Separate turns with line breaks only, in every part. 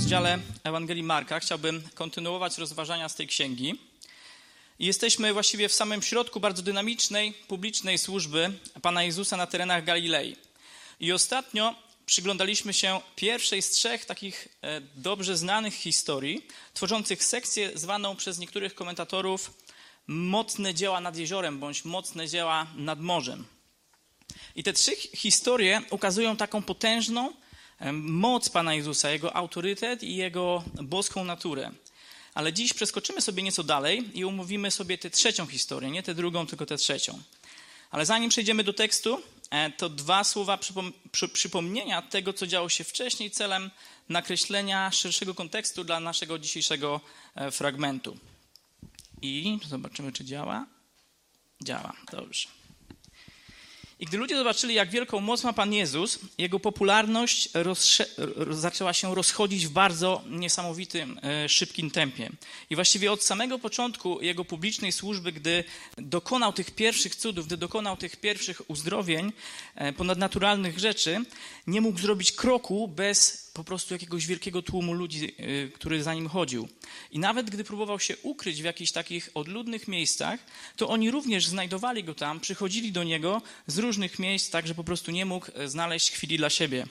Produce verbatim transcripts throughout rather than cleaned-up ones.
rozdziale Ewangelii Marka. Chciałbym kontynuować rozważania z tej księgi. I jesteśmy właściwie w samym środku bardzo dynamicznej, publicznej służby Pana Jezusa na terenach Galilei. I ostatnio przyglądaliśmy się pierwszej z trzech takich dobrze znanych historii, tworzących sekcję zwaną przez niektórych komentatorów mocne dzieła nad jeziorem, bądź mocne dzieła nad morzem. I te trzy historie ukazują taką potężną moc Pana Jezusa, Jego autorytet i Jego boską naturę. Ale dziś przeskoczymy sobie nieco dalej i omówimy sobie tę trzecią historię, nie tę drugą, tylko tę trzecią. Ale zanim przejdziemy do tekstu, to dwa słowa przypom- przy- przypomnienia tego, co działo się wcześniej, celem nakreślenia szerszego kontekstu dla naszego dzisiejszego fragmentu. I zobaczymy, czy działa. Działa, dobrze. I gdy ludzie zobaczyli, jak wielką moc ma Pan Jezus, Jego popularność rozsze- zaczęła się rozchodzić w bardzo niesamowitym, e, szybkim tempie. I właściwie od samego początku Jego publicznej służby, gdy dokonał tych pierwszych cudów, gdy dokonał tych pierwszych uzdrowień, e, ponadnaturalnych rzeczy, nie mógł zrobić kroku bez po prostu jakiegoś wielkiego tłumu ludzi, e, który za nim chodził. I nawet gdy próbował się ukryć w jakichś takich odludnych miejscach, to oni również znajdowali go tam, przychodzili do niego z różnych miejsc, tak że po prostu nie mógł znaleźć chwili dla siebie.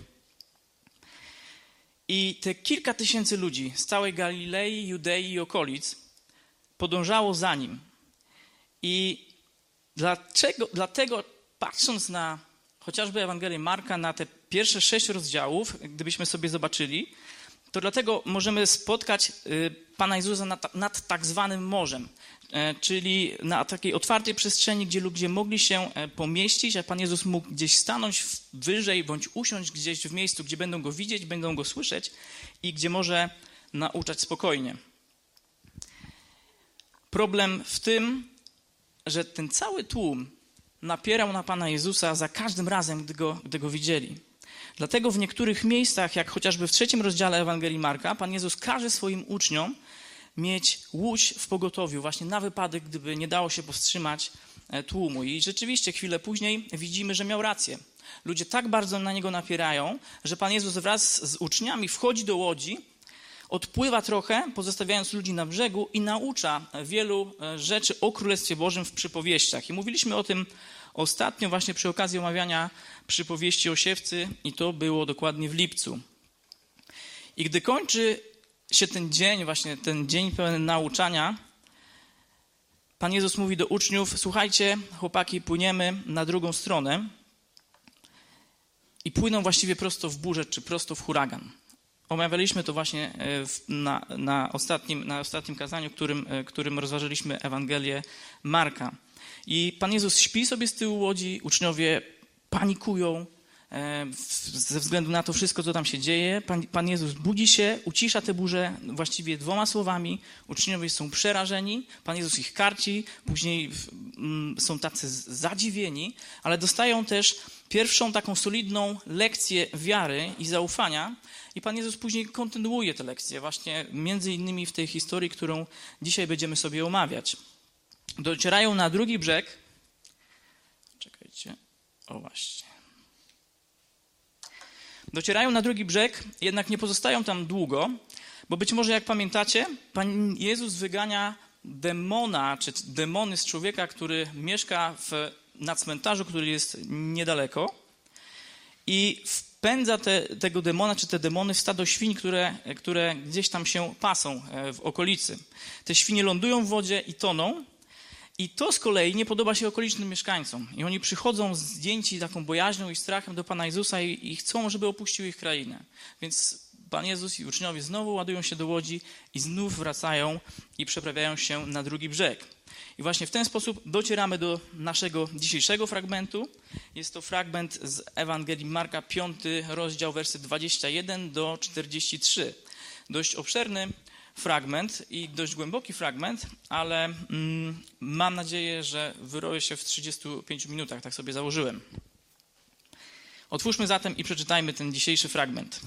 I te kilka tysięcy ludzi z całej Galilei, Judei i okolic podążało za nim. I dlaczego, dlatego patrząc na chociażby Ewangelię Marka, na te pierwsze sześć rozdziałów, gdybyśmy sobie zobaczyli, to dlatego możemy spotkać Pana Jezusa nad, nad tak zwanym morzem, czyli na takiej otwartej przestrzeni, gdzie ludzie mogli się pomieścić, a Pan Jezus mógł gdzieś stanąć wyżej bądź usiąść gdzieś w miejscu, gdzie będą Go widzieć, będą Go słyszeć i gdzie może nauczać spokojnie. Problem w tym, że ten cały tłum napierał na Pana Jezusa za każdym razem, gdy Go, gdy go widzieli. Dlatego w niektórych miejscach, jak chociażby w trzecim rozdziale Ewangelii Marka, Pan Jezus każe swoim uczniom mieć łódź w pogotowiu, właśnie na wypadek, gdyby nie dało się powstrzymać tłumu. I rzeczywiście chwilę później widzimy, że miał rację. Ludzie tak bardzo na Niego napierają, że Pan Jezus wraz z uczniami wchodzi do łodzi, odpływa trochę, pozostawiając ludzi na brzegu i naucza wielu rzeczy o Królestwie Bożym w przypowieściach. I mówiliśmy o tym ostatnio właśnie przy okazji omawiania przypowieści o siewcy i to było dokładnie w lipcu. I gdy kończy się ten dzień, właśnie ten dzień pełen nauczania, Pan Jezus mówi do uczniów: słuchajcie, chłopaki, płyniemy na drugą stronę. I płyną właściwie prosto w burzę, czy prosto w huragan. Omawialiśmy to właśnie na, na, ostatnim, na ostatnim kazaniu, którym, którym rozważyliśmy Ewangelię Marka. I Pan Jezus śpi sobie z tyłu łodzi, uczniowie panikują e, ze względu na to wszystko, co tam się dzieje. Pan, Pan Jezus budzi się, ucisza tę burzę właściwie dwoma słowami. Uczniowie są przerażeni, Pan Jezus ich karci, później mm, są tacy zadziwieni, ale dostają też pierwszą taką solidną lekcję wiary i zaufania. I Pan Jezus później kontynuuje tę lekcję właśnie między innymi w tej historii, którą dzisiaj będziemy sobie omawiać. Docierają na drugi brzeg. Czekajcie. O właśnie. Docierają na drugi brzeg, jednak nie pozostają tam długo, bo być może jak pamiętacie, Pan Jezus wygania demona, czy demony z człowieka, który mieszka w, na cmentarzu, który jest niedaleko i wpędza te, tego demona, czy te demony w stado świń, które, które gdzieś tam się pasą w okolicy. Te świnie lądują w wodzie i toną. I to z kolei nie podoba się okolicznym mieszkańcom. I oni przychodzą zdjęci taką bojaźnią i strachem do Pana Jezusa i, i chcą, żeby opuścił ich krainę. Więc Pan Jezus i uczniowie znowu ładują się do łodzi i znów wracają i przeprawiają się na drugi brzeg. I właśnie w ten sposób docieramy do naszego dzisiejszego fragmentu. Jest to fragment z Ewangelii Marka, piąty rozdział, wersy dwadzieścia jeden do czterdziestu trzech. Dość obszerny fragment i dość głęboki fragment, ale mm, mam nadzieję, że wyroję się w trzydziestu pięciu minutach, tak sobie założyłem. Otwórzmy zatem i przeczytajmy ten dzisiejszy fragment.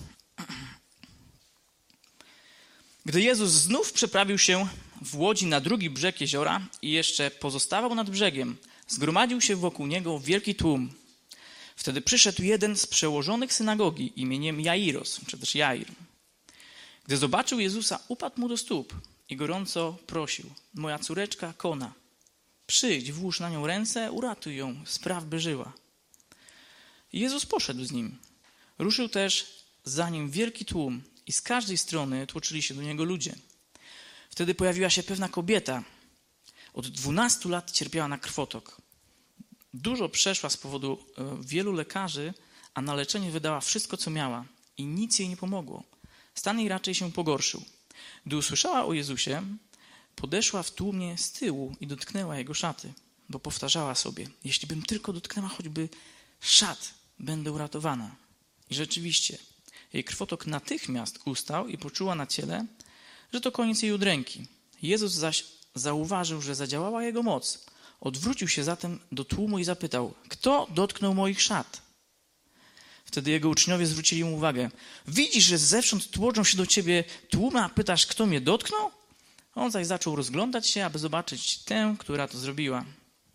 Gdy Jezus znów przeprawił się w łodzi na drugi brzeg jeziora i jeszcze pozostawał nad brzegiem, zgromadził się wokół niego wielki tłum. Wtedy przyszedł jeden z przełożonych synagogi imieniem Jairos, czy też Jair. Gdy zobaczył Jezusa, upadł mu do stóp i gorąco prosił: moja córeczka kona, przyjdź, włóż na nią ręce, uratuj ją, spraw by żyła. I Jezus poszedł z nim. Ruszył też za nim wielki tłum i z każdej strony tłoczyli się do niego ludzie. Wtedy pojawiła się pewna kobieta. Od dwunastu lat cierpiała na krwotok. Dużo przeszła z powodu wielu lekarzy, a na leczenie wydała wszystko, co miała i nic jej nie pomogło. Stan jej raczej się pogorszył. Gdy usłyszała o Jezusie, podeszła w tłumie z tyłu i dotknęła jego szaty, bo powtarzała sobie: jeśli bym tylko dotknęła choćby szat, będę uratowana. I rzeczywiście, jej krwotok natychmiast ustał i poczuła na ciele, że to koniec jej udręki. Jezus zaś zauważył, że zadziałała jego moc. Odwrócił się zatem do tłumu i zapytał: kto dotknął moich szat? Wtedy jego uczniowie zwrócili mu uwagę: widzisz, że zewsząd tłoczą się do ciebie tłumy, a pytasz, kto mnie dotknął? On zaś zaczął rozglądać się, aby zobaczyć tę, która to zrobiła.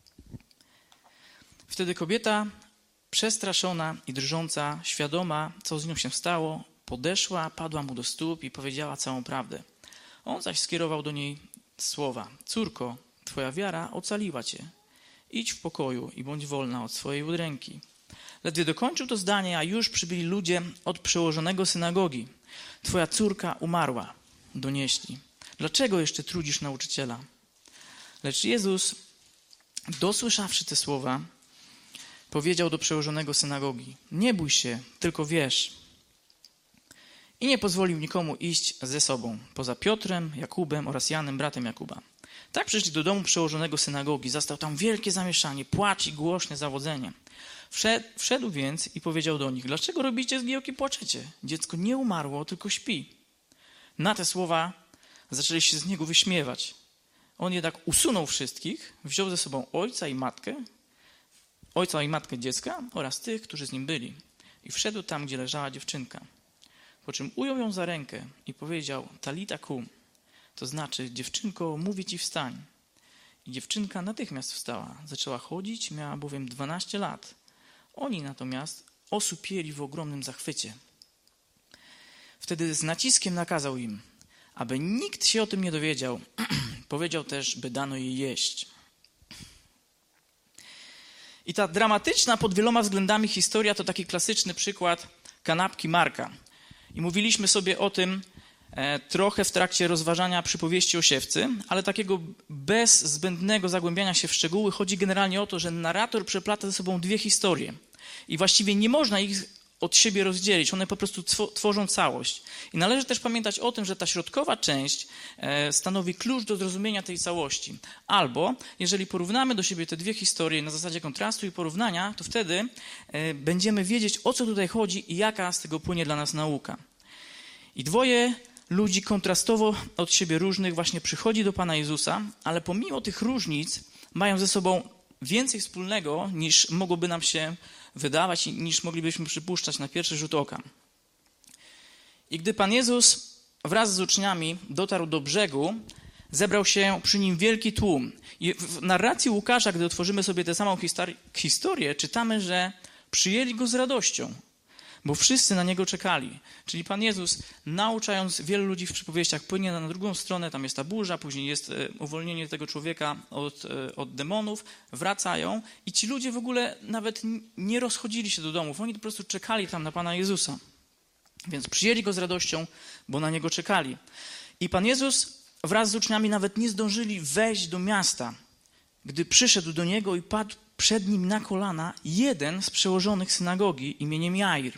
Wtedy kobieta, przestraszona i drżąca, świadoma, co z nią się stało, podeszła, padła mu do stóp i powiedziała całą prawdę. On zaś skierował do niej słowa: córko, twoja wiara ocaliła cię. Idź w pokoju i bądź wolna od swojej udręki. Ledwie dokończył to zdanie, a już przybyli ludzie od przełożonego synagogi. Twoja córka umarła, donieśli. Dlaczego jeszcze trudzisz nauczyciela? Lecz Jezus, dosłyszawszy te słowa, powiedział do przełożonego synagogi: nie bój się, tylko wierz. I nie pozwolił nikomu iść ze sobą, poza Piotrem, Jakubem oraz Janem, bratem Jakuba. Tak przyszli do domu przełożonego synagogi. Zastał tam wielkie zamieszanie, płacz i głośne zawodzenie. Wszedł, wszedł więc i powiedział do nich: dlaczego robicie zgiełki, płaczecie? Dziecko nie umarło, tylko śpi. Na te słowa zaczęli się z niego wyśmiewać. On jednak usunął wszystkich, wziął ze sobą ojca i matkę, ojca i matkę dziecka oraz tych, którzy z nim byli, i wszedł tam, gdzie leżała dziewczynka. Po czym ujął ją za rękę i powiedział: talita kum, to znaczy: dziewczynko, mówię ci, wstań. I dziewczynka natychmiast wstała, zaczęła chodzić, miała bowiem dwanaście lat. Oni natomiast osłupieli w ogromnym zachwycie. Wtedy z naciskiem nakazał im, aby nikt się o tym nie dowiedział. Powiedział też, by dano jej jeść. I ta dramatyczna pod wieloma względami historia to taki klasyczny przykład kanapki Marka. I mówiliśmy sobie o tym e, trochę w trakcie rozważania przypowieści o siewcy, ale takiego bez zbędnego zagłębiania się w szczegóły chodzi generalnie o to, że narrator przeplata ze sobą dwie historie. I właściwie nie można ich od siebie rozdzielić, one po prostu tworzą całość. I należy też pamiętać o tym, że ta środkowa część e, stanowi klucz do zrozumienia tej całości. Albo, jeżeli porównamy do siebie te dwie historie na zasadzie kontrastu i porównania, to wtedy e, będziemy wiedzieć, o co tutaj chodzi i jaka z tego płynie dla nas nauka. I dwoje ludzi kontrastowo od siebie różnych właśnie przychodzi do Pana Jezusa, ale pomimo tych różnic mają ze sobą więcej wspólnego, niż mogłoby nam się wydawać i niż moglibyśmy przypuszczać na pierwszy rzut oka. I gdy Pan Jezus wraz z uczniami dotarł do brzegu, zebrał się przy nim wielki tłum. I w narracji Łukasza, gdy otworzymy sobie tę samą histori- historię, czytamy, że przyjęli go z radością, bo wszyscy na niego czekali. Czyli Pan Jezus, nauczając wielu ludzi w przypowieściach, płynie na drugą stronę, tam jest ta burza, później jest uwolnienie tego człowieka od, od demonów, wracają i ci ludzie w ogóle nawet nie rozchodzili się do domów, oni po prostu czekali tam na Pana Jezusa. Więc przyjęli go z radością, bo na niego czekali. I Pan Jezus wraz z uczniami nawet nie zdążyli wejść do miasta, gdy przyszedł do niego i padł przed nim na kolana jeden z przełożonych synagogi imieniem Jair.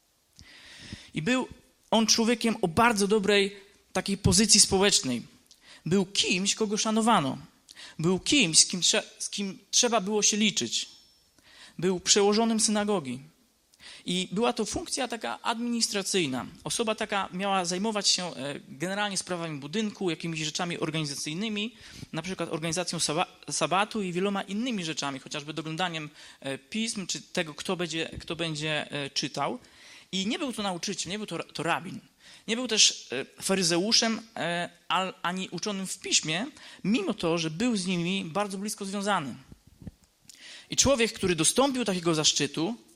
I był on człowiekiem o bardzo dobrej takiej pozycji społecznej. Był kimś, kogo szanowano. Był kimś, z kim, trze- z kim trzeba było się liczyć. Był przełożonym synagogi. I była to funkcja taka administracyjna. Osoba taka miała zajmować się generalnie sprawami budynku, jakimiś rzeczami organizacyjnymi, na przykład organizacją sabatu i wieloma innymi rzeczami, chociażby doglądaniem pism, czy tego, kto będzie, kto będzie czytał. I nie był to nauczyciel, nie był to, to rabin. Nie był też faryzeuszem ani uczonym w piśmie, mimo to, że był z nimi bardzo blisko związany. I człowiek, który dostąpił takiego zaszczytu,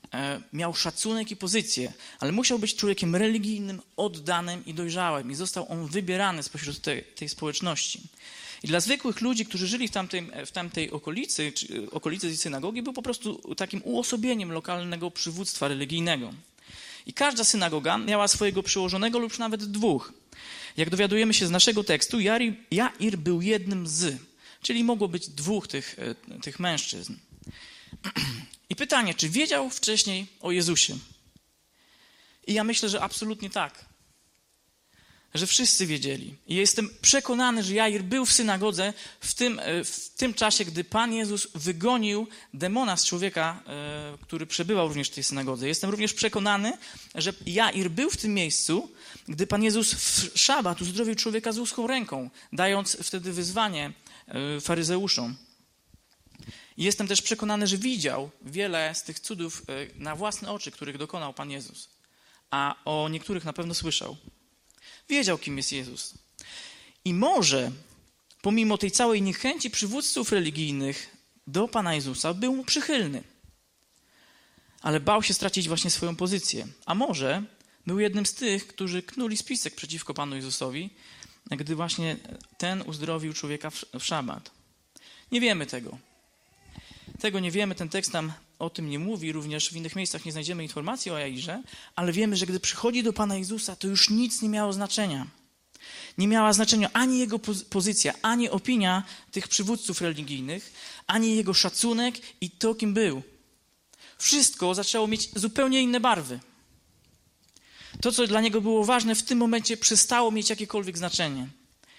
miał szacunek i pozycję, ale musiał być człowiekiem religijnym, oddanym i dojrzałym. I został on wybierany spośród tej, tej społeczności. I dla zwykłych ludzi, którzy żyli w tamtej, w tamtej okolicy, czy okolicy tej synagogi, był po prostu takim uosobieniem lokalnego przywództwa religijnego. I każda synagoga miała swojego przełożonego lub nawet dwóch. Jak dowiadujemy się z naszego tekstu, Jair, Jair był jednym z, czyli mogło być dwóch tych, tych mężczyzn. I pytanie, czy wiedział wcześniej o Jezusie? I ja myślę, że absolutnie tak. Że wszyscy wiedzieli. I jestem przekonany, że Jair był w synagodze w tym, w tym czasie, gdy Pan Jezus wygonił demona z człowieka, który przebywał również w tej synagodze. Jestem również przekonany, że Jair był w tym miejscu, gdy Pan Jezus w szabat uzdrowił człowieka z uschłą ręką, dając wtedy wyzwanie faryzeuszom. I jestem też przekonany, że widział wiele z tych cudów na własne oczy, których dokonał Pan Jezus. A o niektórych na pewno słyszał. Wiedział, kim jest Jezus. I może, pomimo tej całej niechęci przywódców religijnych do Pana Jezusa, był mu przychylny. Ale bał się stracić właśnie swoją pozycję. A może był jednym z tych, którzy knuli spisek przeciwko Panu Jezusowi, gdy właśnie ten uzdrowił człowieka w szabat. Nie wiemy tego. Tego nie wiemy, ten tekst nam o tym nie mówi, również w innych miejscach nie znajdziemy informacji o Jairze, ale wiemy, że gdy przychodzi do Pana Jezusa, to już nic nie miało znaczenia. Nie miała znaczenia ani jego pozycja, ani opinia tych przywódców religijnych, ani jego szacunek i to, kim był. Wszystko zaczęło mieć zupełnie inne barwy. To, co dla niego było ważne, w tym momencie przestało mieć jakiekolwiek znaczenie.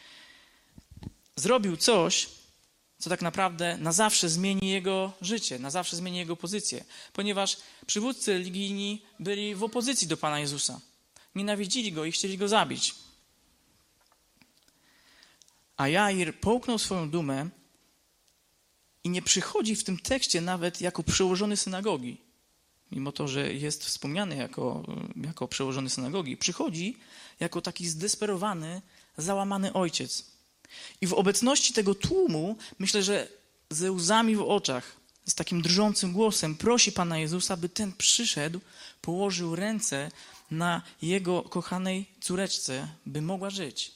Zrobił coś, co tak naprawdę na zawsze zmieni jego życie, na zawsze zmieni jego pozycję, ponieważ przywódcy religijni byli w opozycji do Pana Jezusa. Nienawidzili Go i chcieli Go zabić. A Jair połknął swoją dumę i nie przychodzi w tym tekście nawet jako przełożony synagogi, mimo to, że jest wspomniany jako, jako przełożony synagogi. Przychodzi jako taki zdesperowany, załamany ojciec. I w obecności tego tłumu, myślę, że ze łzami w oczach, z takim drżącym głosem prosi Pana Jezusa, by ten przyszedł, położył ręce na jego kochanej córeczce, by mogła żyć.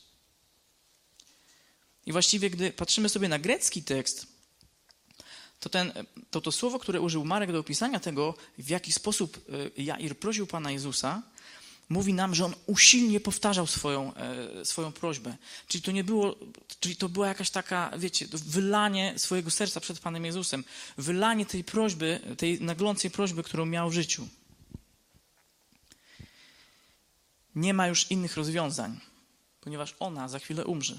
I właściwie, gdy patrzymy sobie na grecki tekst, to, ten, to to słowo, które użył Marek do opisania tego, w jaki sposób Jair prosił Pana Jezusa, mówi nam, że on usilnie powtarzał swoją, e, swoją prośbę. Czyli to nie było, czyli to była jakaś taka, wiecie, wylanie swojego serca przed Panem Jezusem. Wylanie tej prośby, tej naglącej prośby, którą miał w życiu. Nie ma już innych rozwiązań, ponieważ ona za chwilę umrze.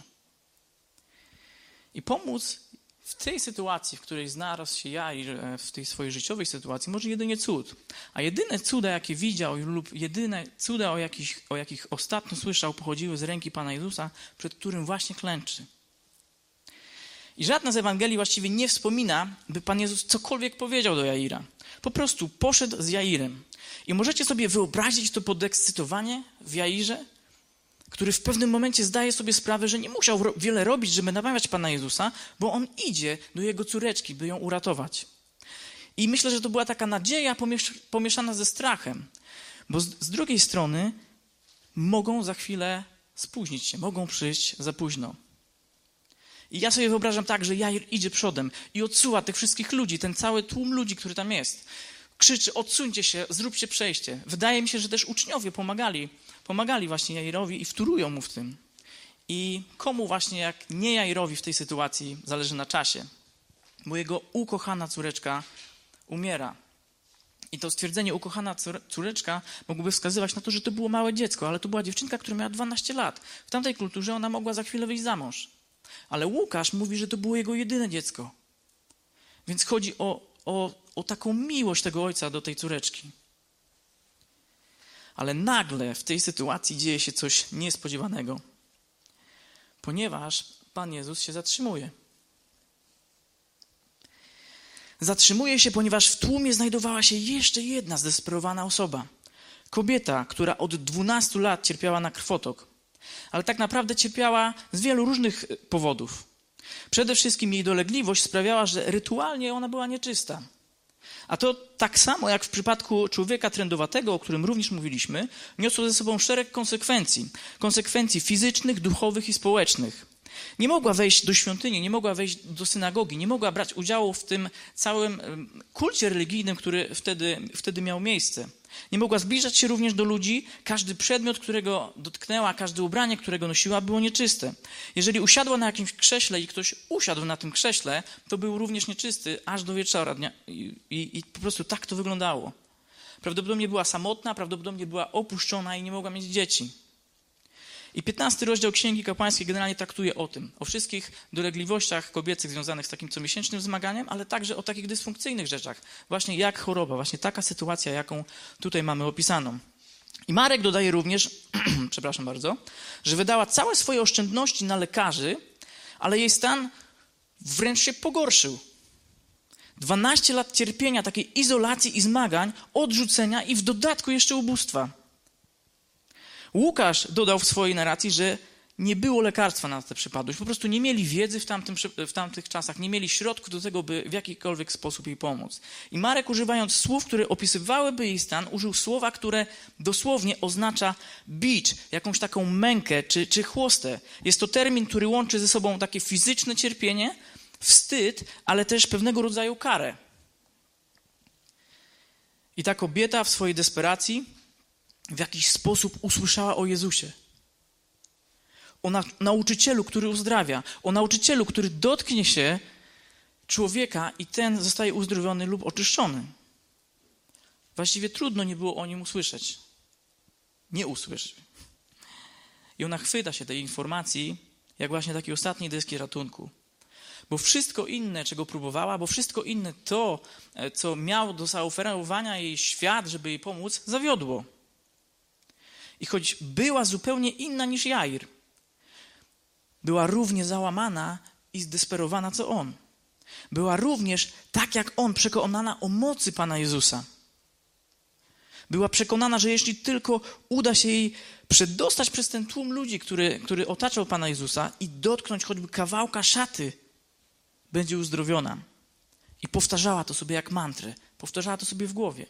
I pomóc w tej sytuacji, w której znalazł się Jair, w tej swojej życiowej sytuacji, może jedynie cud. A jedyne cuda, jakie widział lub jedyne cuda, o jakich, o jakich ostatnio słyszał, pochodziły z ręki Pana Jezusa, przed którym właśnie klęczy. I żadna z Ewangelii właściwie nie wspomina, by Pan Jezus cokolwiek powiedział do Jaira. Po prostu poszedł z Jairem. I możecie sobie wyobrazić to podekscytowanie w Jairze, który w pewnym momencie zdaje sobie sprawę, że nie musiał ro- wiele robić, żeby namawiać Pana Jezusa, bo on idzie do jego córeczki, by ją uratować. I myślę, że to była taka nadzieja pomiesz- pomieszana ze strachem, bo z, z drugiej strony mogą za chwilę spóźnić się, mogą przyjść za późno. I ja sobie wyobrażam tak, że Jair idzie przodem i odsuwa tych wszystkich ludzi, ten cały tłum ludzi, który tam jest. Krzyczy, odsuńcie się, zróbcie przejście. Wydaje mi się, że też uczniowie pomagali, pomagali właśnie Jairowi i wtórują mu w tym. I komu właśnie jak nie Jairowi w tej sytuacji zależy na czasie, bo jego ukochana córeczka umiera. I to stwierdzenie ukochana córeczka mogłoby wskazywać na to, że to było małe dziecko, ale to była dziewczynka, która miała dwanaście lat. W tamtej kulturze ona mogła za chwilę wyjść za mąż. Ale Łukasz mówi, że to było jego jedyne dziecko. Więc chodzi o, o, o taką miłość tego ojca do tej córeczki. Ale nagle w tej sytuacji dzieje się coś niespodziewanego. Ponieważ Pan Jezus się zatrzymuje. Zatrzymuje się, ponieważ w tłumie znajdowała się jeszcze jedna zdesperowana osoba. Kobieta, która od dwunastu lat cierpiała na krwotok. Ale tak naprawdę cierpiała z wielu różnych powodów. Przede wszystkim jej dolegliwość sprawiała, że rytualnie ona była nieczysta. A to tak samo jak w przypadku człowieka trędowatego, o którym również mówiliśmy, niosło ze sobą szereg konsekwencji. Konsekwencji fizycznych, duchowych i społecznych. Nie mogła wejść do świątyni, nie mogła wejść do synagogi, nie mogła brać udziału w tym całym kulcie religijnym, który wtedy, wtedy miał miejsce. Nie mogła zbliżać się również do ludzi. Każdy przedmiot, którego dotknęła, każde ubranie, którego nosiła, było nieczyste. Jeżeli usiadła na jakimś krześle i ktoś usiadł na tym krześle, to był również nieczysty aż do wieczora dnia. I, i, i po prostu tak to wyglądało. Prawdopodobnie była samotna, prawdopodobnie była opuszczona i nie mogła mieć dzieci. I piętnasty rozdział Księgi Kapłańskiej generalnie traktuje o tym, o wszystkich dolegliwościach kobiecych związanych z takim comiesięcznym zmaganiem, ale także o takich dysfunkcyjnych rzeczach, właśnie jak choroba, właśnie taka sytuacja, jaką tutaj mamy opisaną. I Marek dodaje również, przepraszam bardzo, że wydała całe swoje oszczędności na lekarzy, ale jej stan wręcz się pogorszył. dwanaście lat cierpienia, takiej izolacji i zmagań, odrzucenia i w dodatku jeszcze ubóstwa. Łukasz dodał w swojej narracji, że nie było lekarstwa na tę przypadłość. Po prostu nie mieli wiedzy w, tamtym, w tamtych czasach, nie mieli środków do tego, by w jakikolwiek sposób jej pomóc. I Marek, używając słów, które opisywałyby jej stan, użył słowa, które dosłownie oznacza bicz, jakąś taką mękę czy, czy chłostę. Jest to termin, który łączy ze sobą takie fizyczne cierpienie, wstyd, ale też pewnego rodzaju karę. I ta kobieta w swojej desperacji w jakiś sposób usłyszała o Jezusie. O na, nauczycielu, który uzdrawia. O nauczycielu, który dotknie się człowieka i ten zostaje uzdrowiony lub oczyszczony. Właściwie trudno nie było o nim usłyszeć. Nie usłyszeć. I ona chwyta się tej informacji, jak właśnie takiej ostatniej deski ratunku. Bo wszystko inne, czego próbowała, bo wszystko inne to, co miał do zaoferowania jej świat, żeby jej pomóc, zawiodło. I choć była zupełnie inna niż Jair, była równie załamana i zdesperowana, co on. Była również, tak jak on, przekonana o mocy Pana Jezusa. Była przekonana, że jeśli tylko uda się jej przedostać przez ten tłum ludzi, który, który otaczał Pana Jezusa i dotknąć choćby kawałka szaty, będzie uzdrowiona. I powtarzała to sobie jak mantrę. Powtarzała to sobie w głowie.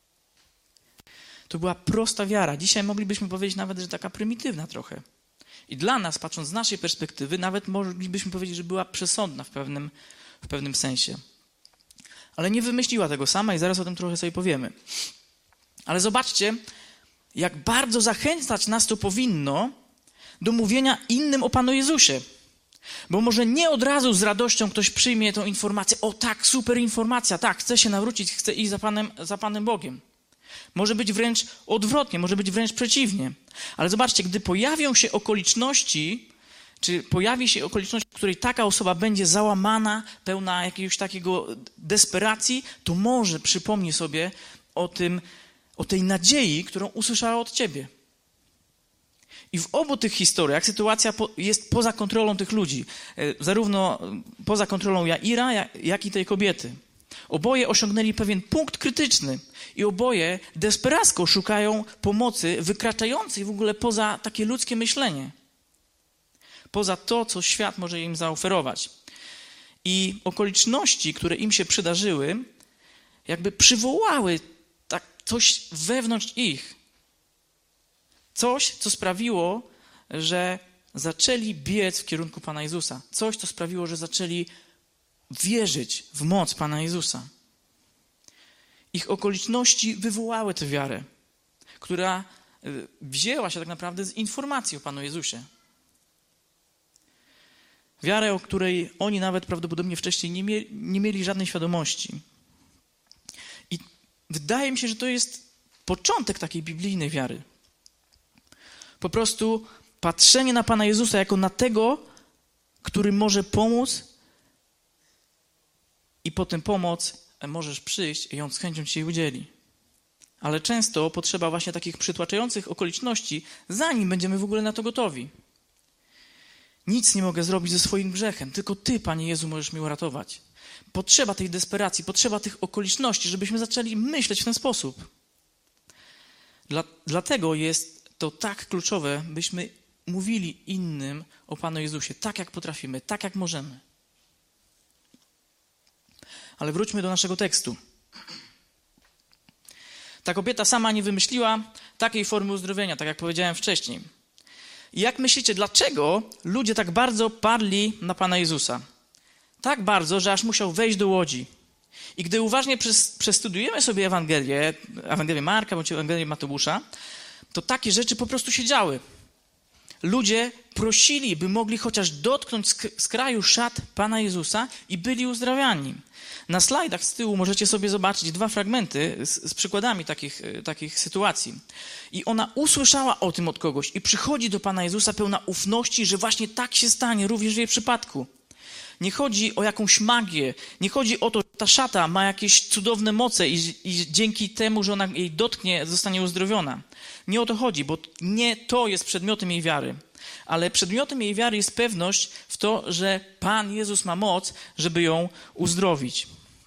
To była prosta wiara. Dzisiaj moglibyśmy powiedzieć nawet, że taka prymitywna trochę. I dla nas, patrząc z naszej perspektywy, nawet moglibyśmy powiedzieć, że była przesądna w pewnym, w pewnym sensie. Ale nie wymyśliła tego sama i zaraz o tym trochę sobie powiemy. Ale zobaczcie, jak bardzo zachęcać nas to powinno do mówienia innym o Panu Jezusie. Bo może nie od razu z radością ktoś przyjmie tą informację. O tak, super informacja, tak, chcę się nawrócić, chcę iść za Panem, za Panem Bogiem. Może być wręcz odwrotnie, może być wręcz przeciwnie. Ale zobaczcie, gdy pojawią się okoliczności, czy pojawi się okoliczność, w której taka osoba będzie załamana, pełna jakiegoś takiego desperacji, to może przypomni sobie o tym, o tej nadziei, którą usłyszała od ciebie. I w obu tych historiach sytuacja jest poza kontrolą tych ludzi. Zarówno poza kontrolą Jaira, jak i tej kobiety. Oboje osiągnęli pewien punkt krytyczny i oboje desperacko szukają pomocy wykraczającej w ogóle poza takie ludzkie myślenie. Poza to, co świat może im zaoferować. I okoliczności, które im się przydarzyły, jakby przywołały tak coś wewnątrz ich. Coś, co sprawiło, że zaczęli biec w kierunku Pana Jezusa. Coś, co sprawiło, że zaczęli wierzyć w moc Pana Jezusa. Ich okoliczności wywołały tę wiarę, która wzięła się tak naprawdę z informacji o Panu Jezusie. Wiarę, o której oni nawet prawdopodobnie wcześniej nie mieli, nie mieli żadnej świadomości. I wydaje mi się, że to jest początek takiej biblijnej wiary. Po prostu patrzenie na Pana Jezusa jako na tego, który może pomóc i po tę pomoc możesz przyjść i On z chęcią ci jej udzieli. Ale często potrzeba właśnie takich przytłaczających okoliczności, zanim będziemy w ogóle na to gotowi. Nic nie mogę zrobić ze swoim grzechem, tylko Ty, Panie Jezu, możesz mnie uratować. Potrzeba tej desperacji, potrzeba tych okoliczności, żebyśmy zaczęli myśleć w ten sposób. Dla, dlatego jest to tak kluczowe, byśmy mówili innym o Panu Jezusie, tak jak potrafimy, tak jak możemy. Ale wróćmy do naszego tekstu. Ta kobieta sama nie wymyśliła takiej formy uzdrowienia, tak jak powiedziałem wcześniej. I jak myślicie, dlaczego ludzie tak bardzo parli na Pana Jezusa? Tak bardzo, że aż musiał wejść do łodzi. I gdy uważnie przestudujemy sobie Ewangelię, Ewangelię Marka bądź Ewangelię Mateusza, to takie rzeczy po prostu się działy. Ludzie prosili, by mogli chociaż dotknąć z kraju szat Pana Jezusa i byli uzdrawiani. Na slajdach z tyłu możecie sobie zobaczyć dwa fragmenty z, z przykładami takich, takich sytuacji. I ona usłyszała o tym od kogoś i przychodzi do Pana Jezusa pełna ufności, że właśnie tak się stanie również w jej przypadku. Nie chodzi o jakąś magię, nie chodzi o to, że ta szata ma jakieś cudowne moce i, i dzięki temu, że ona jej dotknie, zostanie uzdrowiona. Nie o to chodzi, bo nie to jest przedmiotem jej wiary. Ale przedmiotem jej wiary jest pewność w to, że Pan Jezus ma moc, żeby ją uzdrowić.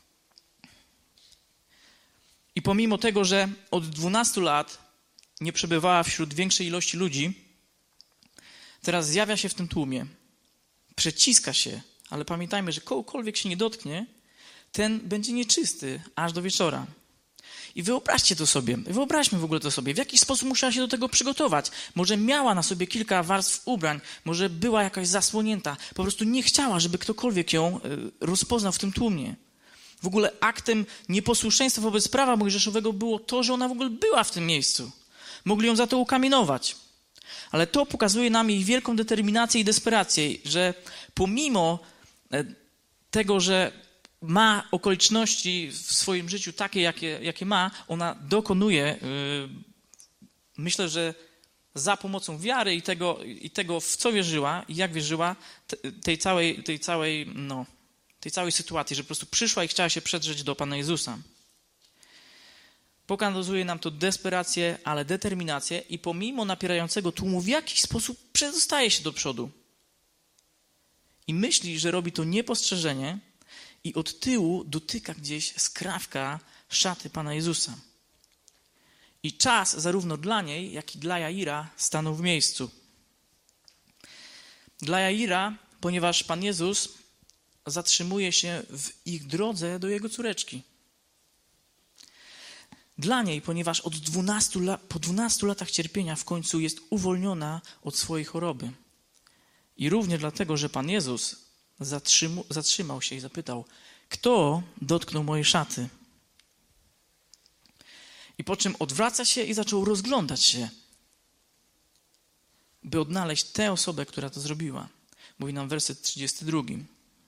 I pomimo tego, że od dwunastu lat nie przebywała wśród większej ilości ludzi, teraz zjawia się w tym tłumie. Przeciska się, ale pamiętajmy, że kogokolwiek się nie dotknie, ten będzie nieczysty aż do wieczora. I wyobraźcie to sobie, wyobraźmy w ogóle to sobie, w jaki sposób musiała się do tego przygotować. Może miała na sobie kilka warstw ubrań, może była jakaś zasłonięta, po prostu nie chciała, żeby ktokolwiek ją rozpoznał w tym tłumie. W ogóle aktem nieposłuszeństwa wobec prawa mojżeszowego było to, że ona w ogóle była w tym miejscu. Mogli ją za to ukamienować. Ale to pokazuje nam jej wielką determinację i desperację, że pomimo tego, że ma okoliczności w swoim życiu takie, jakie, jakie ma, ona dokonuje, yy, myślę, że za pomocą wiary i tego, i tego, w co wierzyła i jak wierzyła, te, tej, całej, tej, całej, no, tej całej sytuacji, że po prostu przyszła i chciała się przedrzeć do Pana Jezusa. Pokazuje nam to desperację, ale determinację i pomimo napierającego tłumu w jakiś sposób przedostaje się do przodu. I myśli, że robi to niepostrzeżenie, i od tyłu dotyka gdzieś skrawka szaty Pana Jezusa. I czas zarówno dla niej, jak i dla Jaira stanął w miejscu. Dla Jaira, ponieważ Pan Jezus zatrzymuje się w ich drodze do jego córeczki. Dla niej, ponieważ od dwunastu lat, po dwunastu latach cierpienia w końcu jest uwolniona od swojej choroby. I również dlatego, że Pan Jezus zatrzymu, zatrzymał się i zapytał, kto dotknął mojej szaty? I po czym odwraca się i zaczął rozglądać się, by odnaleźć tę osobę, która to zrobiła. Mówi nam werset trzydziesty drugi.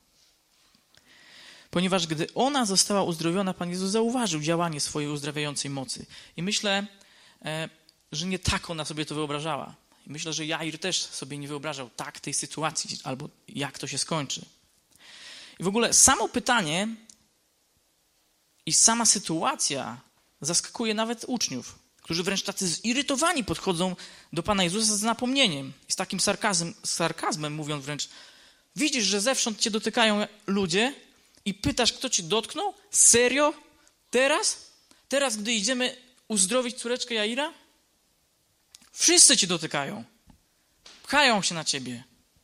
Ponieważ gdy ona została uzdrowiona, Pan Jezus zauważył działanie swojej uzdrawiającej mocy. I myślę, że nie tak ona sobie to wyobrażała. I myślę, że Jair też sobie nie wyobrażał tak tej sytuacji, albo jak to się skończy. I w ogóle samo pytanie i sama sytuacja zaskakuje nawet uczniów, którzy wręcz tacy zirytowani podchodzą do Pana Jezusa z napomnieniem. I z takim sarkazm, sarkazmem mówią wręcz, widzisz, że zewsząd cię dotykają ludzie i pytasz, kto cię dotknął? Serio? Teraz? Teraz, gdy idziemy uzdrowić córeczkę Jaira? Wszyscy cię dotykają. Pchają się na ciebie.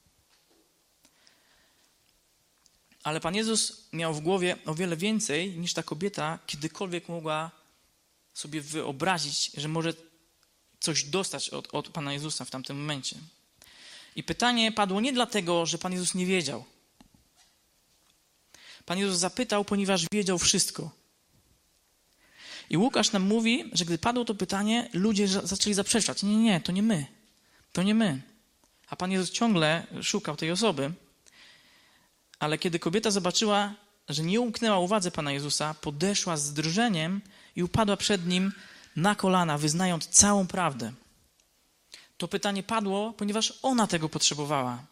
Ale Pan Jezus miał w głowie o wiele więcej niż ta kobieta kiedykolwiek mogła sobie wyobrazić, że może coś dostać od, od Pana Jezusa w tamtym momencie. I pytanie padło nie dlatego, że Pan Jezus nie wiedział. Pan Jezus zapytał, ponieważ wiedział wszystko. I Łukasz nam mówi, że gdy padło to pytanie, ludzie zaczęli zaprzeczać. Nie, nie, to nie my. To nie my. A Pan Jezus ciągle szukał tej osoby. Ale kiedy kobieta zobaczyła, że nie umknęła uwadze Pana Jezusa, podeszła z drżeniem i upadła przed Nim na kolana, wyznając całą prawdę. To pytanie padło, ponieważ ona tego potrzebowała.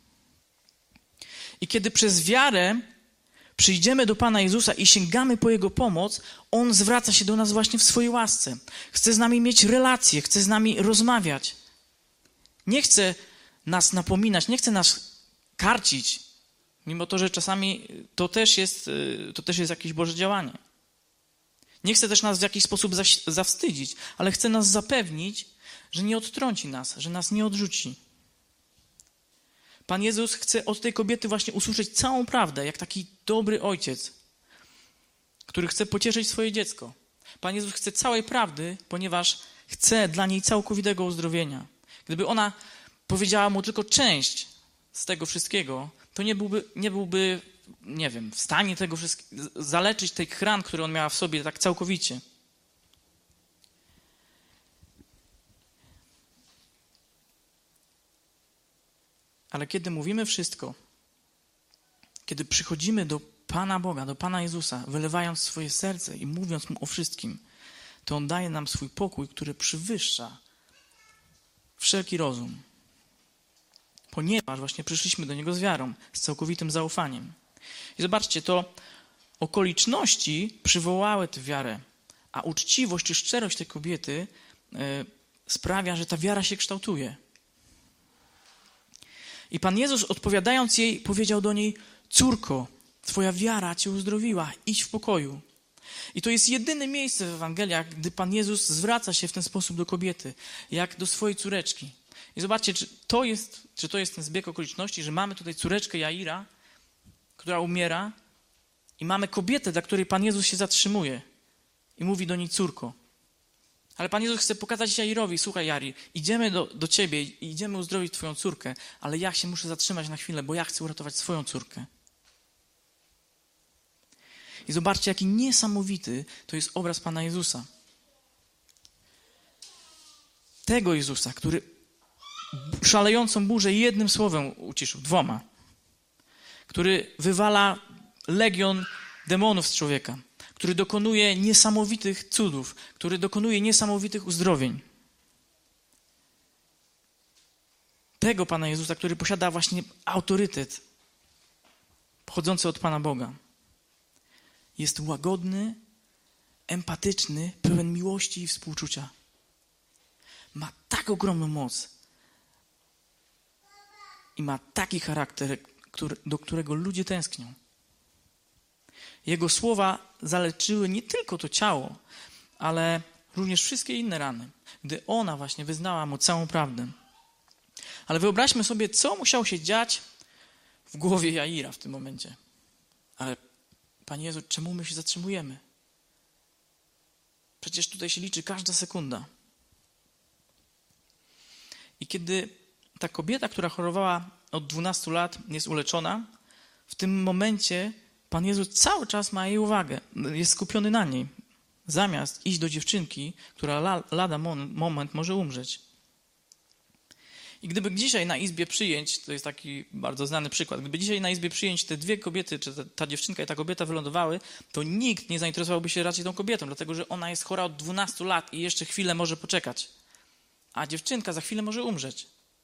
I kiedy przez wiarę przyjdziemy do Pana Jezusa i sięgamy po Jego pomoc, On zwraca się do nas właśnie w swojej łasce. Chce z nami mieć relacje, chce z nami rozmawiać. Nie chce nas napominać, nie chce nas karcić, mimo to, że czasami to też jest, to też jest jakieś Boże działanie. Nie chce też nas w jakiś sposób zawstydzić, ale chce nas zapewnić, że nie odtrąci nas, że nas nie odrzuci. Pan Jezus chce od tej kobiety właśnie usłyszeć całą prawdę, jak taki dobry ojciec, który chce pocieszyć swoje dziecko. Pan Jezus chce całej prawdy, ponieważ chce dla niej całkowitego uzdrowienia. Gdyby ona powiedziała mu tylko część z tego wszystkiego, to nie byłby, nie byłby, nie wiem, w stanie tego wszystkiego, zaleczyć tych ran, które on miała w sobie tak całkowicie. Ale kiedy mówimy wszystko, kiedy przychodzimy do Pana Boga, do Pana Jezusa, wylewając swoje serce i mówiąc Mu o wszystkim, to On daje nam swój pokój, który przewyższa wszelki rozum. Ponieważ właśnie przyszliśmy do Niego z wiarą, z całkowitym zaufaniem. I zobaczcie, to okoliczności przywołały tę wiarę, a uczciwość czy szczerość tej kobiety y, sprawia, że ta wiara się kształtuje. I Pan Jezus, odpowiadając jej, powiedział do niej: córko, twoja wiara cię uzdrowiła, idź w pokoju. I to jest jedyne miejsce w Ewangeliach, gdy Pan Jezus zwraca się w ten sposób do kobiety, jak do swojej córeczki. I zobaczcie, czy to jest, czy to jest ten zbieg okoliczności, że mamy tutaj córeczkę Jaira, która umiera, i mamy kobietę, dla której Pan Jezus się zatrzymuje i mówi do niej: córko. Ale Pan Jezus chce pokazać Jairowi: słuchaj, Jair, idziemy do, do ciebie i idziemy uzdrowić twoją córkę, ale ja się muszę zatrzymać na chwilę, bo ja chcę uratować swoją córkę. I zobaczcie, jaki niesamowity to jest obraz Pana Jezusa. Tego Jezusa, który szalejącą burzę jednym słowem uciszył, dwoma. Który wywala legion demonów z człowieka. Który dokonuje niesamowitych cudów. Który dokonuje niesamowitych uzdrowień. Tego Pana Jezusa, który posiada właśnie autorytet pochodzący od Pana Boga. Jest łagodny, empatyczny, pełen miłości i współczucia. Ma tak ogromną moc i ma taki charakter, który, do którego ludzie tęsknią. Jego słowa zaleczyły nie tylko to ciało, ale również wszystkie inne rany, gdy ona właśnie wyznała mu całą prawdę. Ale wyobraźmy sobie, co musiało się dziać w głowie Jaira w tym momencie. Ale Panie Jezu, czemu my się zatrzymujemy? Przecież tutaj się liczy każda sekunda. I kiedy ta kobieta, która chorowała od dwunastu lat, jest uleczona, w tym momencie Pan Jezus cały czas ma jej uwagę, jest skupiony na niej, zamiast iść do dziewczynki, która lada moment może umrzeć. I gdyby dzisiaj na izbie przyjęć, to jest taki bardzo znany przykład, gdyby dzisiaj na izbie przyjęć te dwie kobiety, czy ta, ta dziewczynka i ta kobieta wylądowały, to nikt nie zainteresowałby się raczej tą kobietą, dlatego że ona jest chora od dwunastu lat i jeszcze chwilę może poczekać. A dziewczynka za chwilę może umrzeć.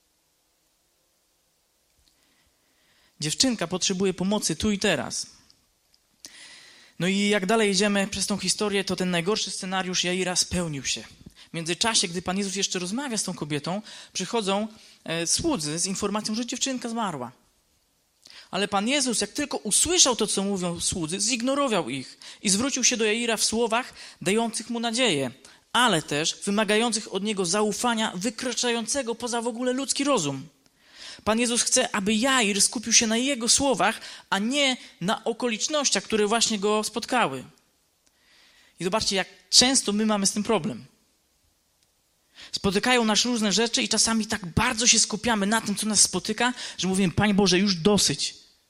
Dziewczynka potrzebuje pomocy tu i teraz. No i jak dalej jedziemy przez tą historię, to ten najgorszy scenariusz Jaira spełnił się. W międzyczasie, gdy Pan Jezus jeszcze rozmawia z tą kobietą, przychodzą e, słudzy z informacją, że dziewczynka zmarła. Ale Pan Jezus, jak tylko usłyszał to, co mówią słudzy, zignorował ich i zwrócił się do Jaira w słowach dających mu nadzieję, ale też wymagających od niego zaufania wykraczającego poza w ogóle ludzki rozum. Pan Jezus chce, aby Jair skupił się na jego słowach, a nie na okolicznościach, które właśnie go spotkały. I zobaczcie, jak często my mamy z tym problem. Spotykają nas różne rzeczy i czasami tak bardzo się skupiamy na tym, co nas spotyka, że mówimy: Panie Boże, już dosyć.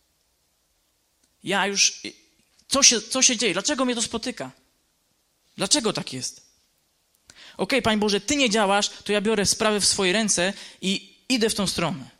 Ja już... Co się, co się dzieje? Dlaczego mnie to spotyka? Dlaczego tak jest? Okej, okay, Panie Boże, Ty nie działasz, to ja biorę sprawę w swoje ręce i idę w tą stronę.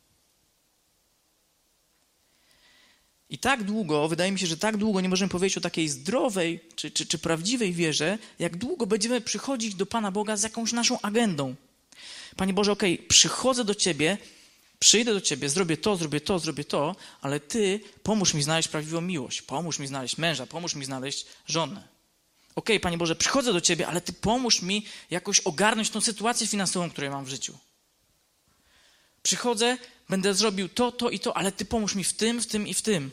I tak długo, wydaje mi się, że tak długo nie możemy powiedzieć o takiej zdrowej czy, czy, czy prawdziwej wierze, jak długo będziemy przychodzić do Pana Boga z jakąś naszą agendą. Panie Boże, okej, okay, przychodzę do Ciebie, przyjdę do Ciebie, zrobię to, zrobię to, zrobię to, ale Ty pomóż mi znaleźć prawdziwą miłość, pomóż mi znaleźć męża, pomóż mi znaleźć żonę. Okej, okay, Panie Boże, przychodzę do Ciebie, ale Ty pomóż mi jakoś ogarnąć tą sytuację finansową, którą mam w życiu. Przychodzę, będę zrobił to, to i to, ale Ty pomóż mi w tym, w tym i w tym.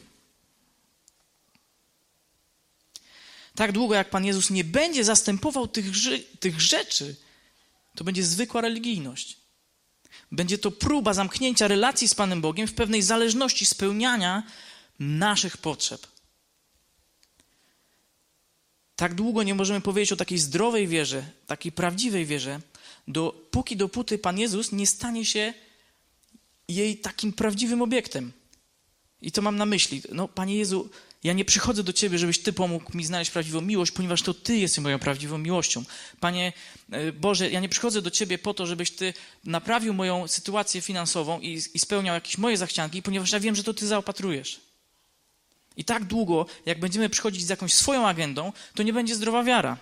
Tak długo, jak Pan Jezus nie będzie zastępował tych, tych rzeczy, to będzie zwykła religijność. Będzie to próba zamknięcia relacji z Panem Bogiem w pewnej zależności spełniania naszych potrzeb. Tak długo nie możemy powiedzieć o takiej zdrowej wierze, takiej prawdziwej wierze, dopóki dopóty Pan Jezus nie stanie się jej takim prawdziwym obiektem. I to mam na myśli. No, Panie Jezu, ja nie przychodzę do Ciebie, żebyś Ty pomógł mi znaleźć prawdziwą miłość, ponieważ to Ty jesteś moją prawdziwą miłością. Panie Boże, ja nie przychodzę do Ciebie po to, żebyś Ty naprawił moją sytuację finansową i, i spełniał jakieś moje zachcianki, ponieważ ja wiem, że to Ty zaopatrujesz. I tak długo, jak będziemy przychodzić z jakąś swoją agendą, to nie będzie zdrowa wiara.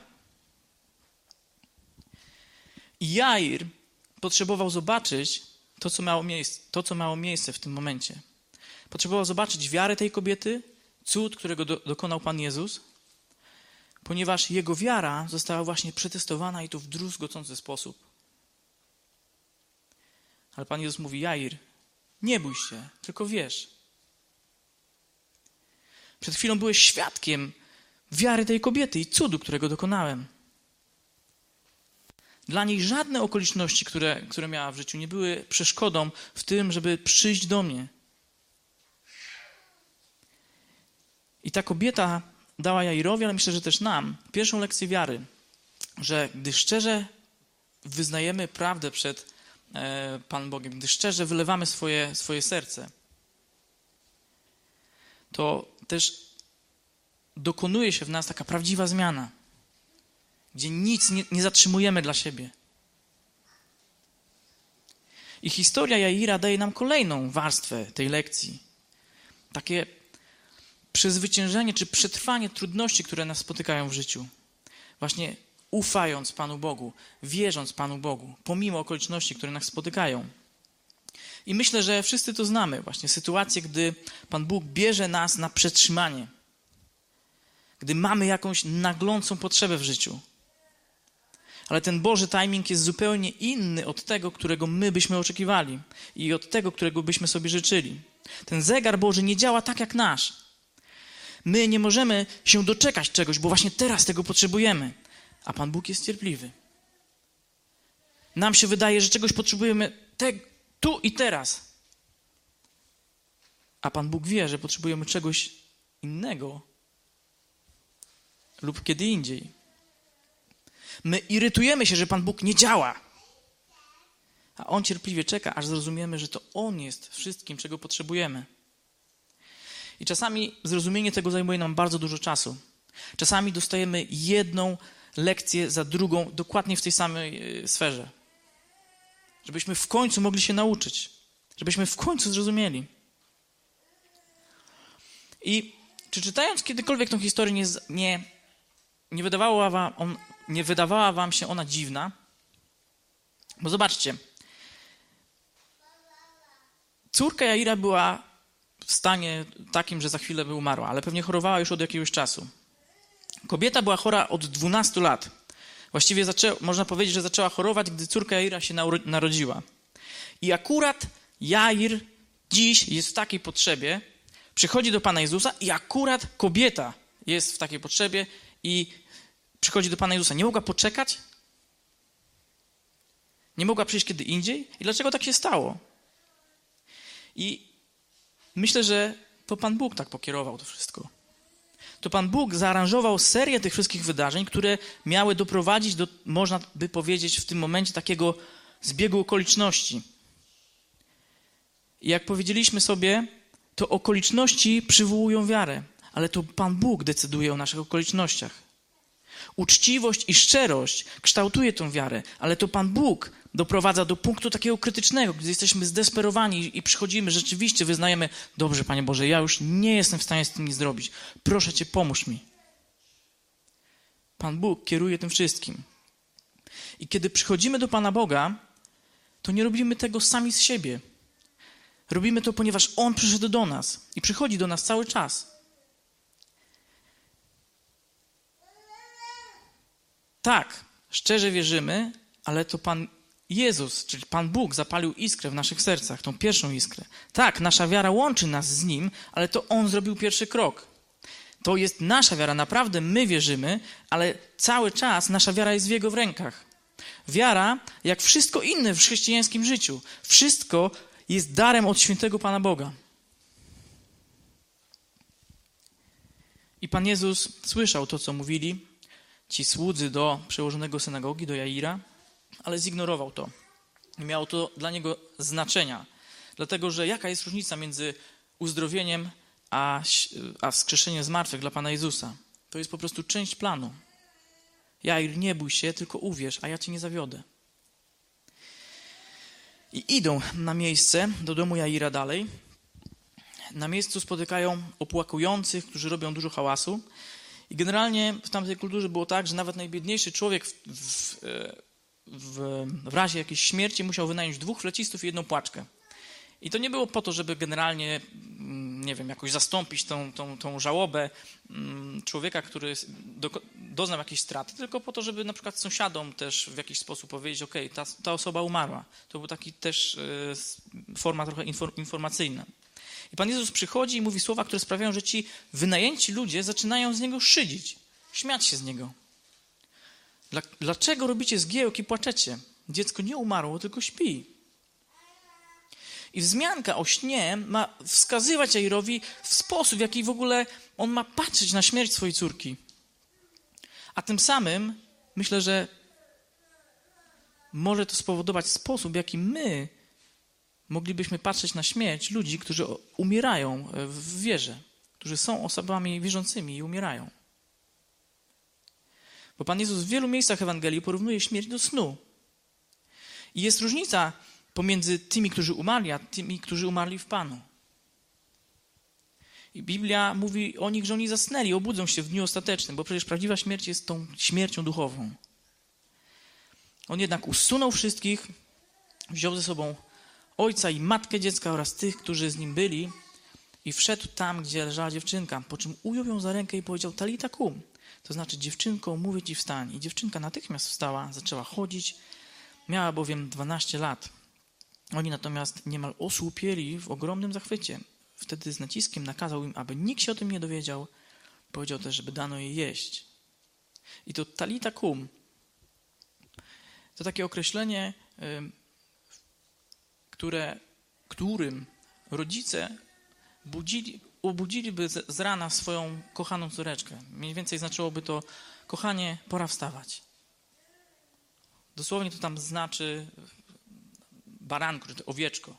I Jair potrzebował zobaczyć to, co miało miejsce, to, co miało miejsce w tym momencie. Potrzebował zobaczyć wiarę tej kobiety, cud, którego do, dokonał Pan Jezus, ponieważ jego wiara została właśnie przetestowana i to w druzgocący sposób. Ale Pan Jezus mówi: Jair, nie bój się, tylko wierz. Przed chwilą byłeś świadkiem wiary tej kobiety i cudu, którego dokonałem. Dla niej żadne okoliczności, które, które miała w życiu, nie były przeszkodą w tym, żeby przyjść do mnie. I ta kobieta dała Jairowi, ale myślę, że też nam, pierwszą lekcję wiary, że gdy szczerze wyznajemy prawdę przed e, Panem Bogiem, gdy szczerze wylewamy swoje, swoje serce, to też dokonuje się w nas taka prawdziwa zmiana, gdzie nic nie, nie zatrzymujemy dla siebie. I historia Jaira daje nam kolejną warstwę tej lekcji. Takie przezwyciężenie czy przetrwanie trudności, które nas spotykają w życiu. Właśnie ufając Panu Bogu, wierząc Panu Bogu, pomimo okoliczności, które nas spotykają. I myślę, że wszyscy to znamy. Właśnie sytuację, gdy Pan Bóg bierze nas na przetrzymanie. Gdy mamy jakąś naglącą potrzebę w życiu. Ale ten Boży timing jest zupełnie inny od tego, którego my byśmy oczekiwali i od tego, którego byśmy sobie życzyli. Ten zegar Boży nie działa tak jak nasz. My nie możemy się doczekać czegoś, bo właśnie teraz tego potrzebujemy. A Pan Bóg jest cierpliwy. Nam się wydaje, że czegoś potrzebujemy te, tu i teraz. A Pan Bóg wie, że potrzebujemy czegoś innego lub kiedy indziej. My irytujemy się, że Pan Bóg nie działa. A On cierpliwie czeka, aż zrozumiemy, że to On jest wszystkim, czego potrzebujemy. I czasami zrozumienie tego zajmuje nam bardzo dużo czasu. Czasami dostajemy jedną lekcję za drugą, dokładnie w tej samej sferze. Żebyśmy w końcu mogli się nauczyć. Żebyśmy w końcu zrozumieli. I czy czytając kiedykolwiek tą historię nie, nie, nie, wydawała wam, on, nie wydawała wam się ona dziwna? Bo zobaczcie. Córka Jaira była w stanie takim, że za chwilę by umarła, ale pewnie chorowała już od jakiegoś czasu. Kobieta była chora od dwunastu lat. Właściwie zaczę, można powiedzieć, że zaczęła chorować, gdy córka Jaira się narodziła. I akurat Jair dziś jest w takiej potrzebie, przychodzi do Pana Jezusa i akurat kobieta jest w takiej potrzebie i przychodzi do Pana Jezusa. Nie mogła poczekać? Nie mogła przyjść kiedy indziej? I dlaczego tak się stało? I myślę, że to Pan Bóg tak pokierował to wszystko. To Pan Bóg zaaranżował serię tych wszystkich wydarzeń, które miały doprowadzić do, można by powiedzieć, w tym momencie takiego zbiegu okoliczności. I jak powiedzieliśmy sobie, to okoliczności przywołują wiarę, ale to Pan Bóg decyduje o naszych okolicznościach. Uczciwość i szczerość kształtuje tą wiarę, ale to Pan Bóg doprowadza do punktu takiego krytycznego, gdy jesteśmy zdesperowani i przychodzimy, rzeczywiście wyznajemy: dobrze, Panie Boże, ja już nie jestem w stanie z tym nic zrobić. Proszę Cię, pomóż mi. Pan Bóg kieruje tym wszystkim. I kiedy przychodzimy do Pana Boga, to nie robimy tego sami z siebie. Robimy to, ponieważ On przyszedł do nas i przychodzi do nas cały czas. Tak, szczerze wierzymy, ale to Pan Jezus, czyli Pan Bóg zapalił iskrę w naszych sercach, tą pierwszą iskrę. Tak, nasza wiara łączy nas z Nim, ale to On zrobił pierwszy krok. To jest nasza wiara, naprawdę my wierzymy, ale cały czas nasza wiara jest w Jego rękach. Wiara, jak wszystko inne w chrześcijańskim życiu, wszystko jest darem od świętego Pana Boga. I Pan Jezus słyszał to, co mówili, ci słudzy do przełożonego synagogi, do Jaira, ale zignorował to. Nie miało to dla niego znaczenia, dlatego że jaka jest różnica między uzdrowieniem a, a wskrzeszeniem z martwych dla Pana Jezusa? To jest po prostu część planu. Jair, nie bój się, tylko uwierz, a ja cię nie zawiodę. I idą na miejsce, do domu Jaira dalej. Na miejscu spotykają opłakujących, którzy robią dużo hałasu. I generalnie w tamtej kulturze było tak, że nawet najbiedniejszy człowiek w, w, w, w razie jakiejś śmierci musiał wynająć dwóch flecistów i jedną płaczkę. I to nie było po to, żeby generalnie, nie wiem, jakoś zastąpić tą, tą, tą żałobę człowieka, który do, doznał jakiejś straty, tylko po to, żeby na przykład sąsiadom też w jakiś sposób powiedzieć, okej, ta, ta osoba umarła. To był taki też y, forma trochę infor, informacyjna. I Pan Jezus przychodzi i mówi słowa, które sprawiają, że ci wynajęci ludzie zaczynają z Niego szydzić, śmiać się z Niego. Dla, dlaczego robicie zgiełk i płaczecie? Dziecko nie umarło, tylko śpi. I wzmianka o śnie ma wskazywać Jairowi w sposób, w jaki w ogóle on ma patrzeć na śmierć swojej córki. A tym samym myślę, że może to spowodować sposób, w jaki my moglibyśmy patrzeć na śmierć ludzi, którzy umierają w wierze, którzy są osobami wierzącymi i umierają. Bo Pan Jezus w wielu miejscach Ewangelii porównuje śmierć do snu. I jest różnica pomiędzy tymi, którzy umarli, a tymi, którzy umarli w Panu. I Biblia mówi o nich, że oni zasnęli, obudzą się w dniu ostatecznym, bo przecież prawdziwa śmierć jest tą śmiercią duchową. On jednak usunął wszystkich, wziął ze sobą ojca i matkę dziecka oraz tych, którzy z nim byli i wszedł tam, gdzie leżała dziewczynka, po czym ujął ją za rękę i powiedział: Talita kum, to znaczy dziewczynko, mówię ci, wstań. I dziewczynka natychmiast wstała, zaczęła chodzić, miała bowiem dwanaście lat. Oni natomiast niemal osłupieli w ogromnym zachwycie. Wtedy z naciskiem nakazał im, aby nikt się o tym nie dowiedział. Powiedział też, żeby dano jej jeść. I to talita kum to takie określenie, które, którym rodzice budzili, obudziliby z rana swoją kochaną córeczkę. Mniej więcej znaczyłoby to: kochanie, pora wstawać. Dosłownie to tam znaczy baranko, czy owieczko.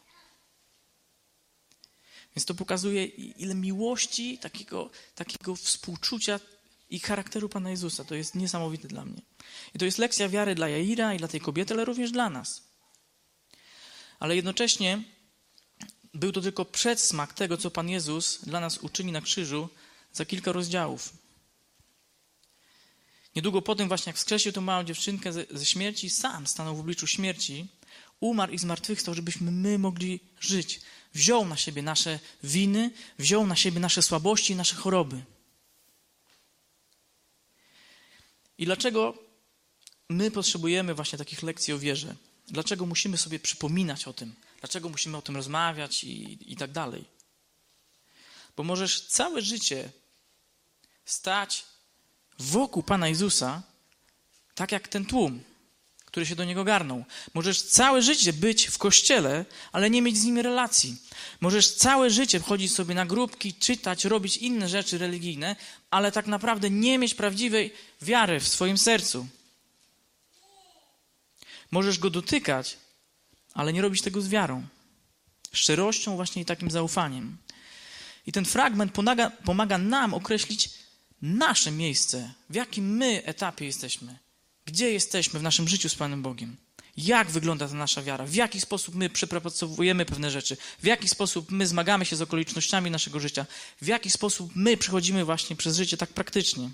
Więc to pokazuje, ile miłości, takiego, takiego współczucia i charakteru Pana Jezusa. To jest niesamowite dla mnie. I to jest lekcja wiary dla Jaira i dla tej kobiety, ale również dla nas. Ale jednocześnie był to tylko przedsmak tego, co Pan Jezus dla nas uczyni na krzyżu za kilka rozdziałów. Niedługo po tym właśnie, jak wskrzesił tę małą dziewczynkę ze, ze śmierci, sam stanął w obliczu śmierci, umarł i zmartwychwstał, żebyśmy my mogli żyć. Wziął na siebie nasze winy, wziął na siebie nasze słabości i nasze choroby. I dlaczego my potrzebujemy właśnie takich lekcji o wierze? Dlaczego musimy sobie przypominać o tym? Dlaczego musimy o tym rozmawiać i, i tak dalej? Bo możesz całe życie stać wokół Pana Jezusa, tak jak ten tłum, który się do Niego garnął. Możesz całe życie być w kościele, ale nie mieć z Nim relacji. Możesz całe życie wchodzić sobie na grupki, czytać, robić inne rzeczy religijne, ale tak naprawdę nie mieć prawdziwej wiary w swoim sercu. Możesz Go dotykać, ale nie robić tego z wiarą. Szczerością właśnie i takim zaufaniem. I ten fragment pomaga, pomaga nam określić nasze miejsce, w jakim my etapie jesteśmy. Gdzie jesteśmy w naszym życiu z Panem Bogiem? Jak wygląda ta nasza wiara? W jaki sposób my przepracowujemy pewne rzeczy? W jaki sposób my zmagamy się z okolicznościami naszego życia? W jaki sposób my przechodzimy właśnie przez życie tak praktycznie?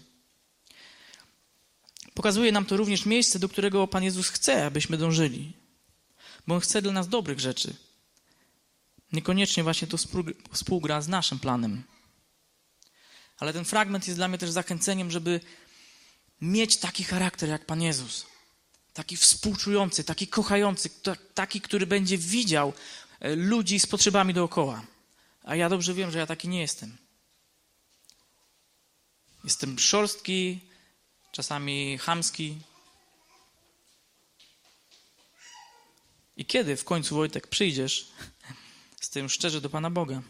Pokazuje nam to również miejsce, do którego Pan Jezus chce, abyśmy dążyli. Bo On chce dla nas dobrych rzeczy. Niekoniecznie właśnie to współgra z naszym planem. Ale ten fragment jest dla mnie też zachęceniem, żeby mieć taki charakter jak Pan Jezus. Taki współczujący, taki kochający, taki, który będzie widział ludzi z potrzebami dookoła. A ja dobrze wiem, że ja taki nie jestem. Jestem szorstki, czasami chamski. I kiedy w końcu, Wojtek, przyjdziesz z tym szczerze do Pana Boga?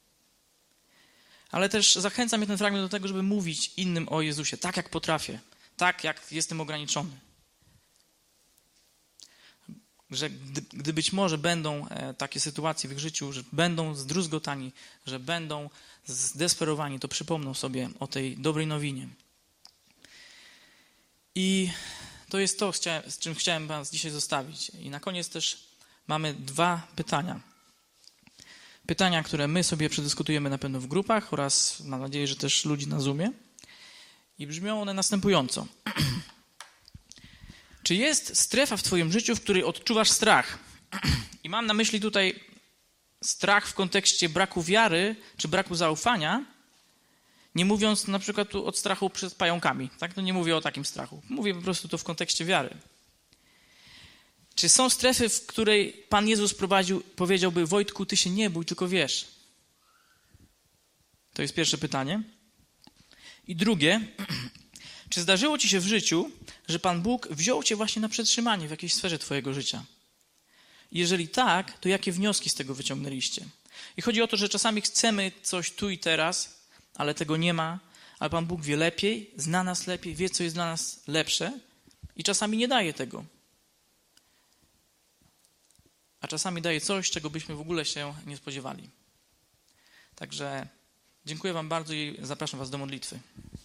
Ale też zachęca mnie ten fragment do tego, żeby mówić innym o Jezusie, tak jak potrafię. tak, jak jestem ograniczony. Że gdy, gdy być może będą e, takie sytuacje w ich życiu, że będą zdruzgotani, że będą zdesperowani, to przypomną sobie o tej dobrej nowinie. I to jest to, z czym chciałem was dzisiaj zostawić. I na koniec też mamy dwa pytania. Pytania, które my sobie przedyskutujemy na pewno w grupach oraz mam nadzieję, że też ludzi na Zoomie. I brzmią one następująco. Czy jest strefa w twoim życiu, w której odczuwasz strach? I mam na myśli tutaj strach w kontekście braku wiary czy braku zaufania, nie mówiąc na przykład tu od strachu przed pająkami. Tak? No nie mówię o takim strachu. Mówię po prostu to w kontekście wiary. Czy są strefy, w której Pan Jezus prowadził, powiedziałby: Wojtku, ty się nie bój, tylko wierz? To jest pierwsze pytanie. I drugie, czy zdarzyło ci się w życiu, że Pan Bóg wziął cię właśnie na przetrzymanie w jakiejś sferze twojego życia? Jeżeli tak, to jakie wnioski z tego wyciągnęliście? I chodzi o to, że czasami chcemy coś tu i teraz, ale tego nie ma, ale Pan Bóg wie lepiej, zna nas lepiej, wie, co jest dla nas lepsze i czasami nie daje tego. A czasami daje coś, czego byśmy w ogóle się nie spodziewali. Także dziękuję wam bardzo i zapraszam was do modlitwy.